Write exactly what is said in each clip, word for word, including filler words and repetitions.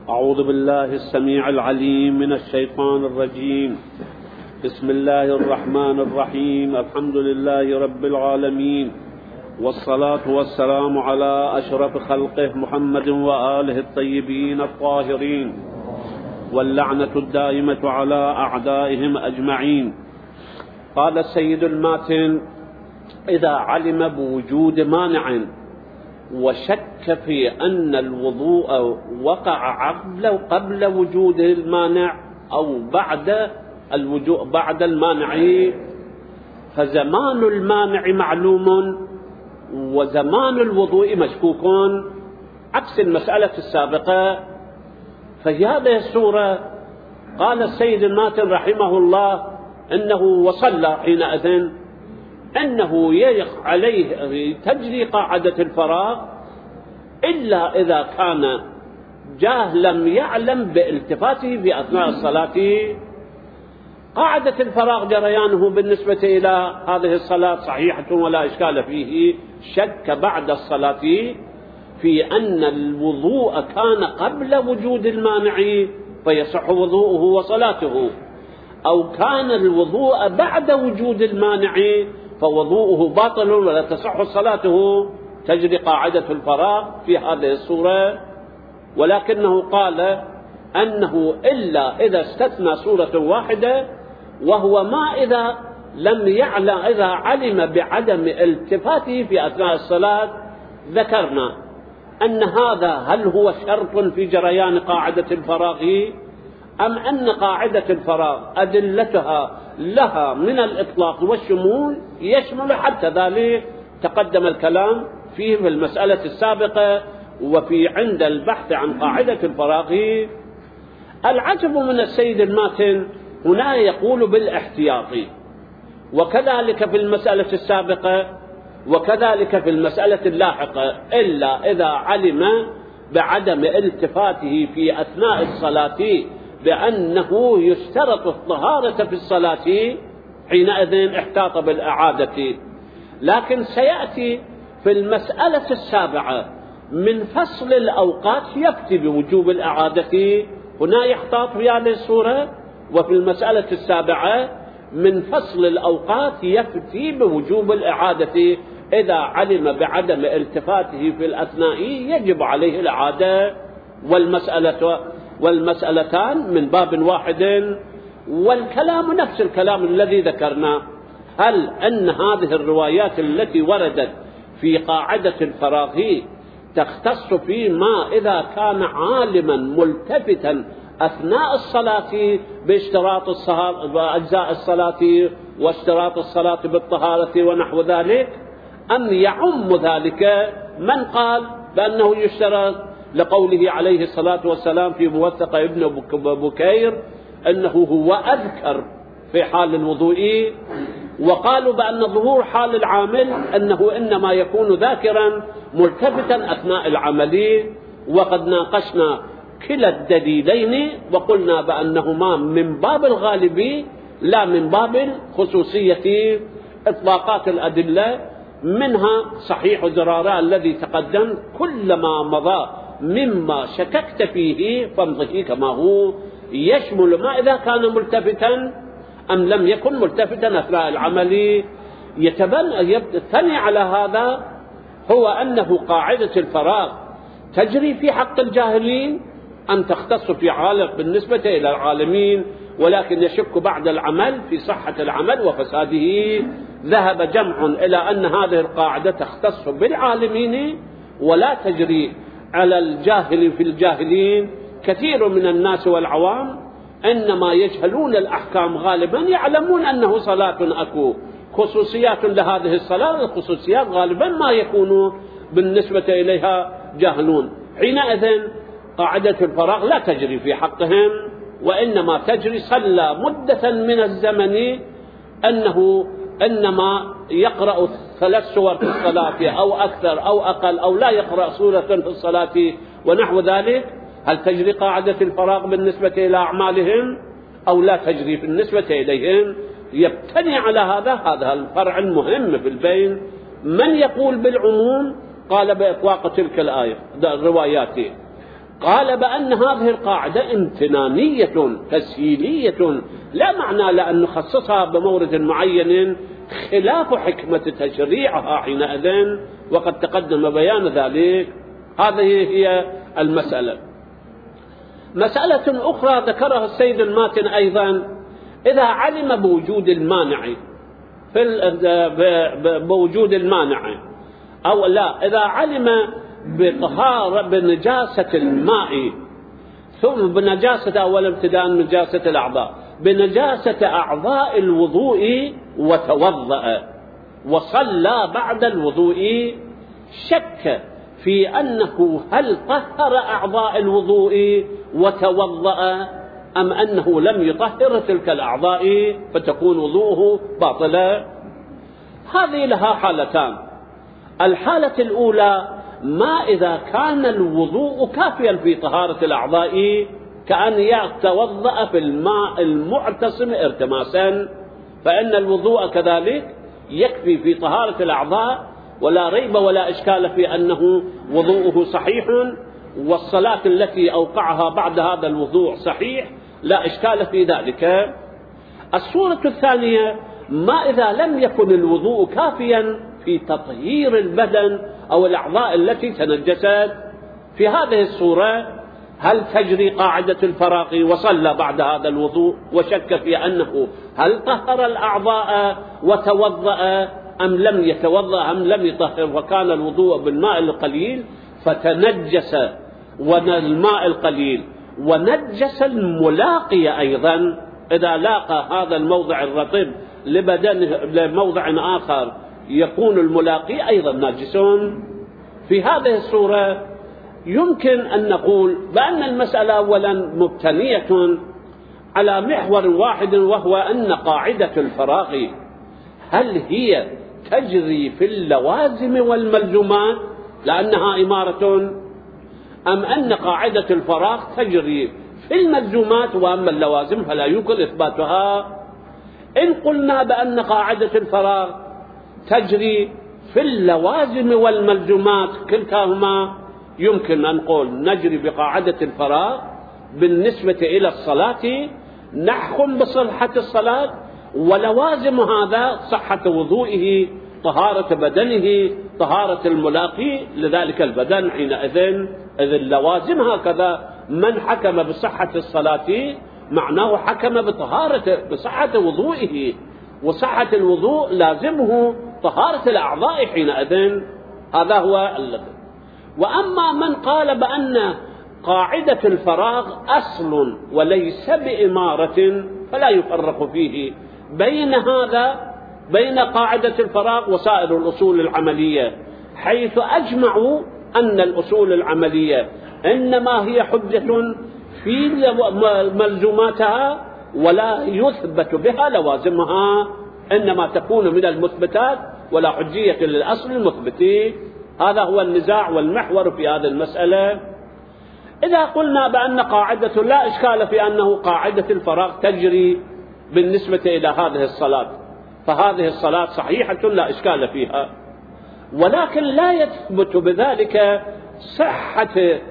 أعوذ بالله السميع العليم من الشيطان الرجيم. بسم الله الرحمن الرحيم. الحمد لله رب العالمين، والصلاة والسلام على أشرف خلقه محمد وآله الطيبين الطاهرين، واللعنة الدائمة على أعدائهم أجمعين. قال السيد الماتن: إذا علم بوجود مانع وشك في أن الوضوء وقع قبل قبل وجود المانع أو بعد الوجوء بعد المانع، فزمان المانع معلوم وزمان الوضوء مشكوك، عكس المسألة السابقة. في هذه الصورة قال السيد الماتن رحمه الله إنه وصلى حينئذ أنه يقع عليه تجري قاعدة الفراغ، إلا إذا كان جاهلا يعلم بالتفاته في أثناء الصلاة. قاعدة الفراغ جريانه بالنسبة إلى هذه الصلاة صحيحة ولا إشكال فيه. شك بعد الصلاة في أن الوضوء كان قبل وجود المانع فيصح وضوءه وصلاته، أو كان الوضوء بعد وجود المانع فوضوءه باطل ولا تصح صلاته، تجري قاعدة الفراغ في هذه الصورة. ولكنه قال أنه إلا إذا استثنى صورة واحدة، وهو ما إذا لم يعلم إذا علم بعدم التفاته في أثناء الصلاة. ذكرنا أن هذا هل هو شرط في جريان قاعدة الفراغ، أم أن قاعدة الفراغ أدلتها لها من الإطلاق والشمول يشمل حتى ذلك تقدم الكلام فيه في المسألة السابقة وفي عند البحث عن قاعدة الفراغ. العجب من السيد الماتن هنا يقول بالاحتياط، وكذلك في المسألة السابقة وكذلك في المسألة اللاحقة، إلا إذا علم بعدم التفاته في أثناء الصلاة بأنه يشترط الطهارة في الصلاة، حينئذ احتاط بالإعادة. لكن سيأتي في المسألة السابعة من فصل الأوقات يفتي بوجوب الإعادة، هنا يحتاط في هذه الصورة. وفي المسألة السابعة من فصل الأوقات يفتي بوجوب الإعادة، إذا علم بعدم التفاته في الأثناء يجب عليه الإعادة. والمسألة والمسألتان من باب واحد، والكلام نفس الكلام الذي ذكرناه. هل أن هذه الروايات التي وردت في قاعدة الفراغ تختص فيما إذا كان عالما ملتفتا أثناء الصلاة باشتراط أجزاء الصلاة واشتراط الصلاة بالطهارة ونحو ذلك، أم يعم ذلك من قال بأنه يشترط لقوله عليه الصلاة والسلام في موثق ابن بكير أنه هو أذكر في حال الوضوء، وقالوا بأن ظهور حال العامل أنه إنما يكون ذاكرا ملتفتا أثناء العمل. وقد ناقشنا كلا الدليلين وقلنا بأنهما من باب الغالب لا من باب الخصوصية. إطلاقات الأدلة منها صحيح زرارة الذي تقدم: كلما مضى مما شككت فيه فامضه كما هو، يشمل ما إذا كان ملتفتا أم لم يكن ملتفتا أثناء العمل. يبتني على هذا هو أنه قاعدة الفراغ تجري في حق الجاهلين أم تختص في عالق بالنسبة إلى العالمين، ولكن يشك بعد العمل في صحة العمل وفساده. ذهب جمع إلى أن هذه القاعدة تختص بالعالمين ولا تجري على الجاهل في الجاهلين. كثير من الناس والعوام إنما يجهلون الأحكام غالبا، يعلمون أنه صلاة أكو خصوصيات لهذه الصلاة، الخصوصيات غالبا ما يكونوا بالنسبة إليها جاهلون. حينئذ قاعدة الفراغ لا تجري في حقهم، وإنما تجري صلى مدة من الزمن أنه إنما يقرأ ثلاث سور في الصلاة أو أكثر أو أقل، أو لا يقرأ سورة في الصلاة ونحو ذلك. هل تجري قاعدة الفراغ بالنسبة إلى أعمالهم أو لا تجري بالنسبة إليهم؟ يبتني على هذا هذا الفرع المهم في البين. من يقول بالعموم قال بإطلاق تلك الآية الروايات، قال بأن هذه القاعدة امتنانية تسهيلية، لا معنى لأن نخصصها بمورد معين خلاف حكمة تشريعها حينئذ، وقد تقدم بيان ذلك. هذه هي المسألة. مسألة أخرى ذكرها السيد الماتن أيضا: إذا علم بوجود المانع في بوجود المانع أو لا، إذا علم بطهارة بنجاسة الماء، ثم بنجاسة أولا ابتداء نجاسة الأعضاء، بنجاسة أعضاء الوضوء وتوضأ وصلى بعد الوضوء، شك في أنه هل طهر أعضاء الوضوء وتوضأ أم أنه لم يطهر تلك الأعضاء فتكون وضوءه باطلا. هذه لها حالتان: الحالة الأولى ما إذا كان الوضوء كافيا في طهارة الأعضاء، كأن يتوضأ في الماء المعتصم ارتماسا، فإن الوضوء كذلك يكفي في طهارة الأعضاء، ولا ريب ولا إشكال في أنه وضوءه صحيح، والصلاة التي أوقعها بعد هذا الوضوء صحيح، لا إشكال في ذلك. الصورة الثانية: ما إذا لم يكن الوضوء كافيا في تطهير البدن أو الأعضاء التي تنجست. في هذه الصورة هل تجري قاعدة الفراغ وصلى بعد هذا الوضوء وشك في أنه هل طهر الأعضاء وتوضأ أم لم يتوضأ أم لم يطهر، وكان الوضوء بالماء القليل فتنجس والماء القليل ونجس الملاقي أيضا، إذا لاقى هذا الموضع الرطب لبدنه لموضع آخر يكون الملاقي أيضا ناجسون. في هذه الصورة يمكن أن نقول بأن المسألة أولا مبتنية على محور واحد، وهو أن قاعدة الفراغ هل هي تجري في اللوازم والملزومات لأنها إمارة، أم أن قاعدة الفراغ تجري في الملزومات وأما اللوازم فلا يمكن إثباتها. إن قلنا بأن قاعدة الفراغ تجري في اللوازم والملزومات كلتاهما، يمكن أن نقول نجري بقاعدة الفراغ بالنسبة إلى الصلاة، نحكم بصحة الصلاة، ولوازم هذا صحة وضوئه، طهارة بدنه، طهارة الملاقي لذلك البدن. حينئذ إذ اللوازم هكذا، من حكم بصحة الصلاة معناه حكم بطهارة بصحة وضوئه، وصحة الوضوء لازمه طهارة الأعضاء حينئذ. هذا هو الذي. وأما من قال بأن قاعدة الفراغ أصل وليس بإمارة، فلا يفرق فيه بين هذا بين قاعدة الفراغ وسائر الأصول العملية، حيث أجمعوا أن الأصول العملية إنما هي حجة في ملزوماتها ولا يثبت بها لوازمها، إنما تكون من المثبتات ولا حجية للأصل المثبت. هذا هو النزاع والمحور في هذه المسألة. إذا قلنا بأن قاعدة لا إشكال في أنه قاعدة الفراغ تجري بالنسبة إلى هذه الصلاة، فهذه الصلاة صحيحة لا إشكال فيها، ولكن لا يثبت بذلك صحة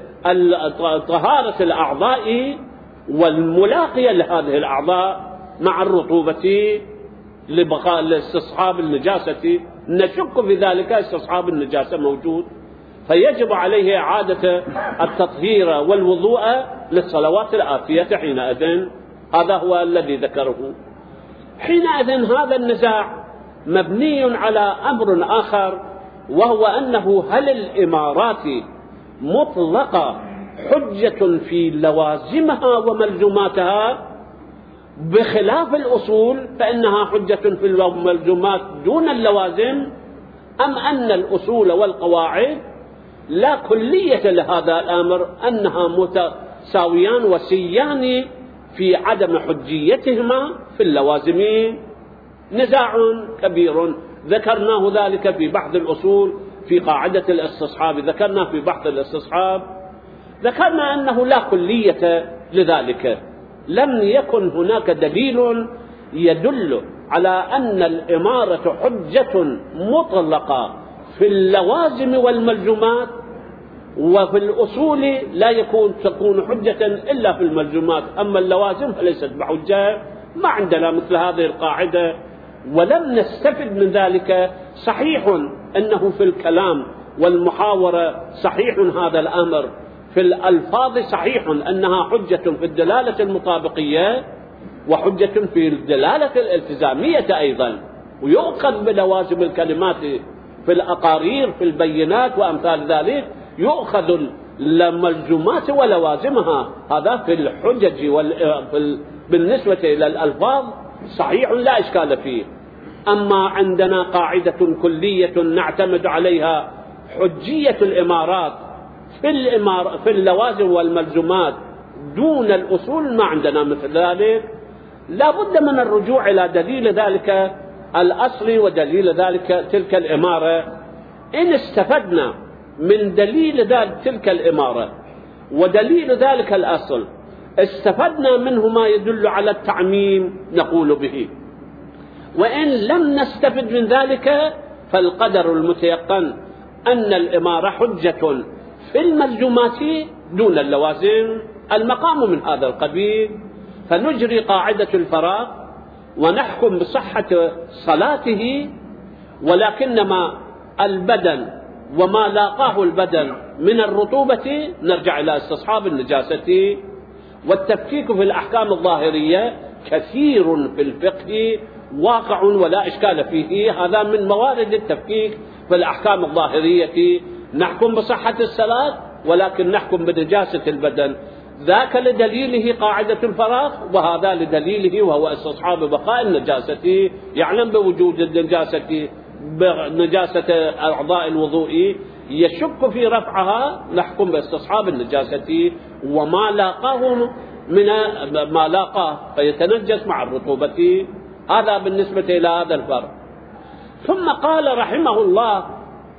طهارة الأعضاء والملاقية لهذه الأعضاء مع الرطوبة لبقاء لاستصحاب النجاسة. نشك في ذلك، استصحاب النجاسة موجود، فيجب عليه إعادة التطهير والوضوء للصلوات الآتية حينئذ. هذا هو الذي ذكره. حينئذ هذا النزاع مبني على أمر آخر، وهو أنه هل الإمارات مطلقة حجة في لوازمها وملزوماتها بخلاف الأصول فإنها حجة في الملزومات دون اللوازم، أم أن الأصول والقواعد لا كلية لهذا الأمر، أنها متساويان وسيان في عدم حجيتهما في اللوازم. نزاع كبير ذكرناه ذلك في بحث الأصول في قاعدة الاستصحاب، ذكرنا في بحث الاستصحاب ذكرنا أنه لا كلية لذلك، لم يكن هناك دليل يدل على أن الإمارة حجة مطلقة في اللوازم والملزومات وفي الأصول لا يكون تكون حجة إلا في الملزومات، أما اللوازم فليست بحجة. ما عندنا مثل هذه القاعدة ولم نستفد من ذلك. صحيح أنه في الكلام والمحاورة صحيح هذا الأمر، في الألفاظ صحيح أنها حجة في الدلالة المطابقية وحجة في الدلالة الالتزامية أيضا، ويؤخذ بلوازم الكلمات في الأقارير في البينات وأمثال ذلك، يؤخذ الملزومات ولوازمها. هذا في الحجج وال... بالنسبة إلى الألفاظ صحيح لا إشكال فيه. أما عندنا قاعدة كلية نعتمد عليها حجية الإمارات في, الإمار... في اللوازم والملزومات دون الأصول، ما عندنا مثل ذلك. لا بد من الرجوع إلى دليل ذلك الأصل ودليل ذلك تلك الإمارة. إن استفدنا من دليل ذلك تلك الإمارة ودليل ذلك الأصل استفدنا منه ما يدل على التعميم نقول به، وإن لم نستفد من ذلك فالقدر المتيقن أن الإمارة حجة في الملزومات دون اللوازم. المقام من هذا القبيل، فنجري قاعدة الفراغ ونحكم بصحة صلاته، ولكنما البدن وما لاقاه البدن من الرطوبة نرجع إلى استصحاب النجاسة. والتفكيك في الأحكام الظاهرية كثير في الفقه واقع ولا إشكال فيه، هذا من موارد التفكيك في الأحكام الظاهرية. نحكم بصحة الصلاة ولكن نحكم بنجاسة البدن، ذاك لدليله قاعدة الفراغ وهذا لدليله وهو استصحاب بقاء النجاسة. يعلم بوجود النجاسة بنجاسة أعضاء الوضوء، يشك في رفعها، نحكم باستصحاب النجاسة وما لاقاه من ما لاقاه فيتنجس مع الرطوبة. هذا بالنسبة إلى هذا الفرق. ثم قال رحمه الله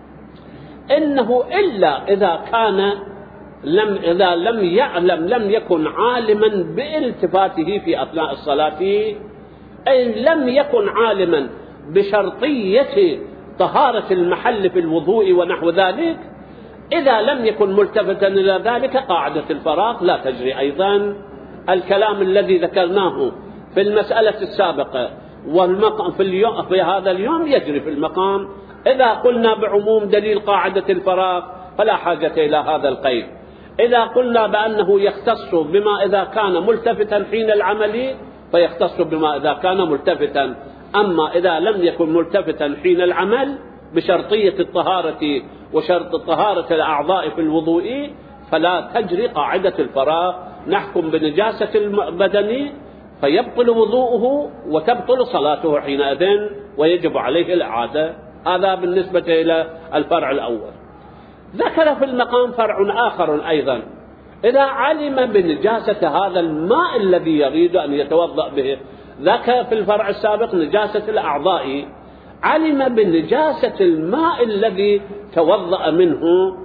إنه إلا إذا كان لم إذا لم يعلم لم يكن عالما بالتفاته في أثناء الصلاة، أي لم يكن عالما بشرطية طهارة المحل في الوضوء ونحو ذلك، إذا لم يكن ملتفتا إلى ذلك قاعدة الفراغ لا تجري أيضا. الكلام الذي ذكرناه في المسألة السابقة والمقام في, اليوم في هذا اليوم يجري في المقام. إذا قلنا بعموم دليل قاعدة الفراغ فلا حاجة إلى هذا القيد. إذا قلنا بأنه يختص بما إذا كان ملتفتا حين العمل فيختص بما إذا كان ملتفتا، أما إذا لم يكن ملتفتا حين العمل بشرطية الطهارة وشرط طهارة الأعضاء في الوضوء فلا تجري قاعدة الفراغ. نحكم بنجاسة البدن فيبطل وضوءه وتبطل صلاته حينئذ ويجب عليه الإعادة. هذا بالنسبة إلى الفرع الأول. ذكر في المقام فرع آخر أيضا، إذا علم بنجاسة هذا الماء الذي يريد أن يتوضأ به، ذكر في الفرع السابق نجاسة الأعضاء، علم بنجاسة الماء الذي توضأ منه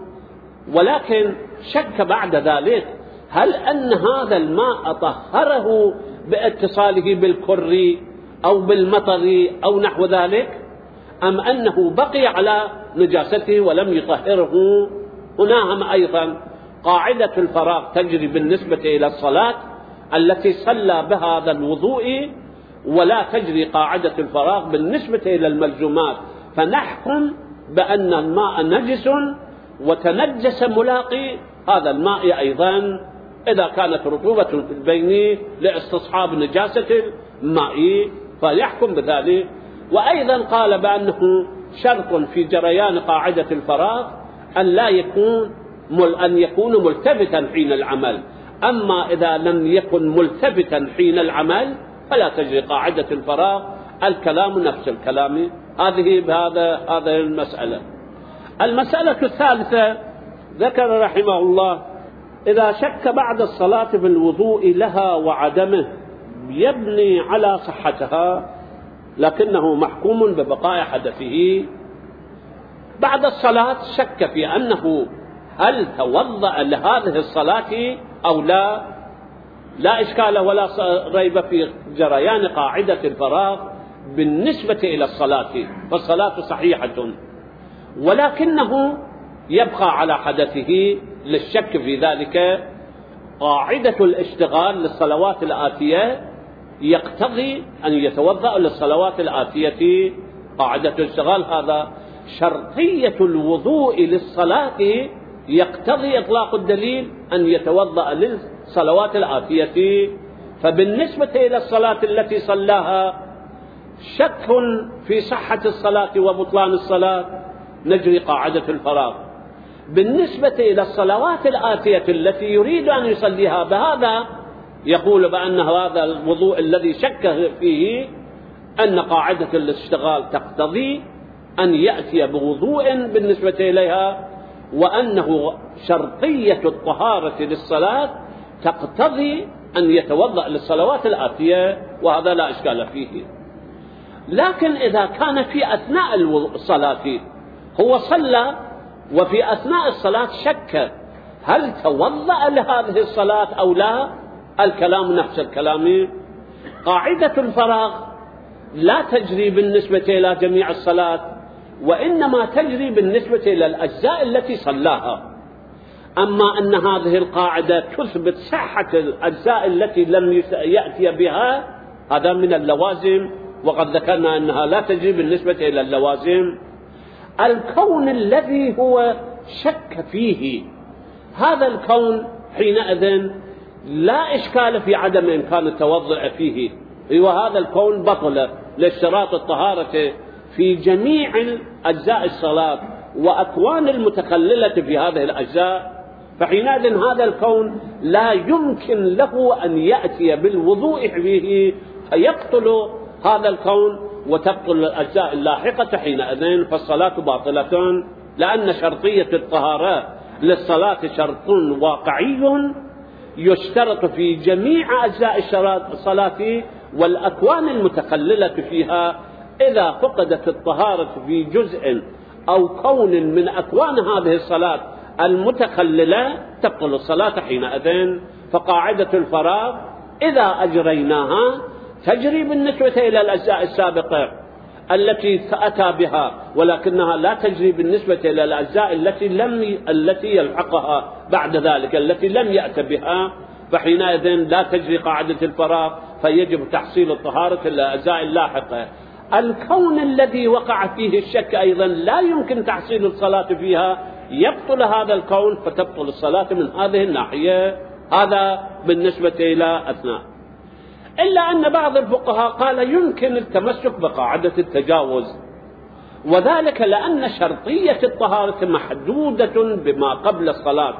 ولكن شك بعد ذلك هل أن هذا الماء طهره باتصاله بالكر أو بالمطر أو نحو ذلك، أم أنه بقي على نجاسته ولم يطهره. هناهم أيضا قاعدة الفراغ تجري بالنسبة إلى الصلاة التي صلى بهذا الوضوء، ولا تجري قاعدة الفراغ بالنسبة إلى الملزومات. فنحكم بأن الماء نجس وتنجس ملاقي هذا الماء أيضا إذا كانت رطوبة في البين لاستصحاب نجاسة الماء فيحكم بذلك. وأيضا قال بأنه شرط في جريان قاعدة الفراغ أن لا يكون أن يكون ملتفتا حين العمل، أما إذا لم يكن ملتفتا حين العمل فلا تجري قاعدة الفراغ. الكلام نفس الكلام. هذه بهذا هذه المسألة. المسألة الثالثة ذكر رحمه الله إذا شك بعد الصلاة في الوضوء لها وعدمه يبني على صحتها لكنه محكوم ببقاء حدثه. بعد الصلاة شك في أنه هل توضأ لهذه الصلاة أو لا، لا إشكال ولا ريب في جريان قاعدة الفراغ بالنسبة إلى الصلاة، فالصلاة صحيحة، ولكنه يبقى على حدثه للشك في ذلك. قاعدة الاشتغال للصلوات الآتية يقتضي أن يتوضأ للصلوات الآتية. قاعدة الاشتغال هذا شرطية الوضوء للصلاة يقتضي إطلاق الدليل أن يتوضأ للصلوات الآتية. فبالنسبة إلى الصلاة التي صلاها شك في صحة الصلاة وبطلان الصلاة نجري قاعدة الفراغ. بالنسبة إلى الصلوات الآتية التي يريد أن يصليها بهذا يقول بأن هذا الوضوء الذي شك فيه أن قاعدة الاشتغال تقتضي أن يأتي بوضوء بالنسبة إليها، وأنه شرطية الطهارة للصلاة تقتضي أن يتوضأ للصلوات الآتية، وهذا لا إشكال فيه. لكن إذا كان في أثناء الصلاة هو صلى وفي أثناء الصلاة شك هل توضأ لهذه الصلاة أو لا، الكلام نفس الكلام. قاعدة الفراغ لا تجري بالنسبة إلى جميع الصلاة، وإنما تجري بالنسبة إلى الأجزاء التي صلاها. أما أن هذه القاعدة تثبت صحة الأجزاء التي لم يأتي بها هذا من اللوازم، وقد ذكرنا أنها لا تجري بالنسبة إلى اللوازم. الكون الذي هو شك فيه هذا الكون حينئذ لا إشكال في عدم إمكان التوضؤ فيه، وهذا الكون بطل لاشتراط الطهارة في جميع أجزاء الصلاة وأكوان المتخللة في هذه الأجزاء. فحينئذ هذا الكون لا يمكن له أن يأتي بالوضوء فيه فيقتل هذا الكون وتبطل الأجزاء اللاحقة حينئذ، فالصلاة باطلة، لأن شرطية الطهارة للصلاة شرط واقعي يشترط في جميع أجزاء الصلاة والأكوان المتخللة فيها. إذا فقدت الطهارة في جزء أو كون من أكوان هذه الصلاة المتخللة تبطل الصلاة حينئذ. فقاعدة الفراغ إذا أجريناها تجري بالنسبة إلى الأجزاء السابقة التي أتى بها، ولكنها لا تجري بالنسبة إلى الأجزاء التي لم التي يلحقها بعد ذلك التي لم يأتي بها. فحينئذ لا تجري قاعدة الفراغ، فيجب تحصيل الطهارة للأجزاء اللاحقة. الكون الذي وقع فيه الشك أيضا لا يمكن تحصيل الصلاة فيها، يبطل هذا الكون فتبطل الصلاة من هذه الناحية. هذا بالنسبة إلى أثناء. إلا أن بعض الفقهاء قال يمكن التمسك بقاعدة التجاوز، وذلك لأن شرطية الطهارة محدودة بما قبل الصلاة،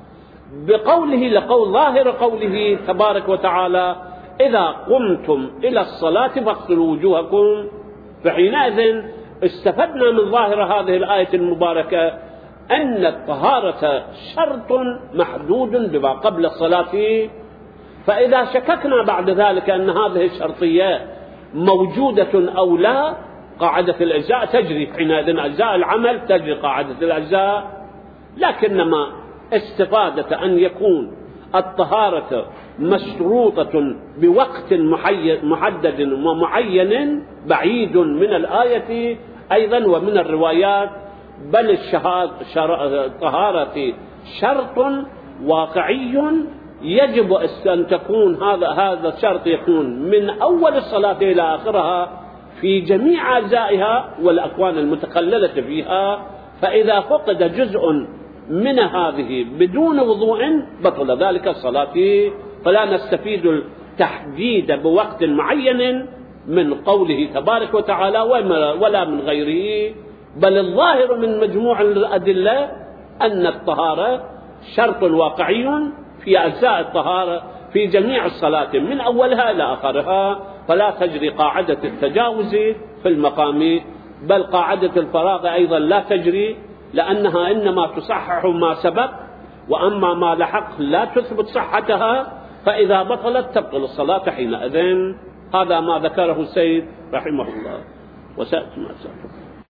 بقوله لقول ظاهر قوله تبارك وتعالى إذا قمتم إلى الصلاة فاغسلوا وجوهكم. فحينئذ استفدنا من ظاهر هذه الآية المباركة أن الطهارة شرط محدود بما قبل الصلاة. فإذا شككنا بعد ذلك أن هذه الشرطية موجودة أو لا، قاعدة الأجزاء تجري حينئذ، أجزاء العمل تجري قاعدة الأجزاء. لكنما استفادة أن يكون الطهارة مشروطة بوقت محدد ومعين بعيد من الآية أيضا ومن الروايات، بل الطهارة شرط واقعي يجب أن تكون هذا هذا الشرط يكون من أول الصلاة إلى آخرها في جميع أجزائها والأكوان المتخللة فيها. فإذا فقد جزء من هذه بدون وضوء بطل ذلك الصلاة. فلا نستفيد التحديد بوقت معين من قوله تبارك وتعالى ولا من غيره، بل الظاهر من مجموع الأدلة أن الطهارة شرط واقعي في أجزاء الطهارة في جميع الصلاة من أولها إلى آخرها. فلا تجري قاعدة التجاوز في المقام، بل قاعدة الفراغ أيضا لا تجري، لأنها إنما تصحح ما سبق، وأما ما لحق لا تثبت صحتها، فإذا بطلت تبطل الصلاة حينئذ. هذا ما ذكره السيد رحمه الله. وسأت ما سأت